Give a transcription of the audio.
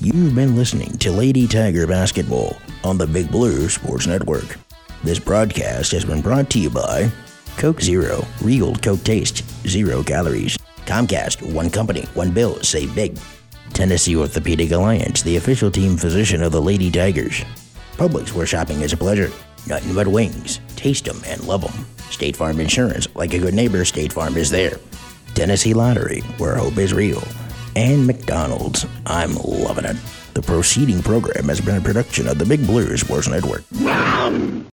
You've been listening to Lady Tiger Basketball on the Big Blue Sports Network. This broadcast has been brought to you by Coke Zero, real Coke taste, 0 calories. Comcast, one company, one bill, save big. Tennessee Orthopedic Alliance, the official team physician of the Lady Tigers. Publix, where shopping is a pleasure. Nothing but wings. Taste them and love them. State Farm Insurance, like a good neighbor, State Farm is there. Tennessee Lottery, where hope is real. And McDonald's, I'm loving it. The preceding program has been a production of the Big Blue Sports Network.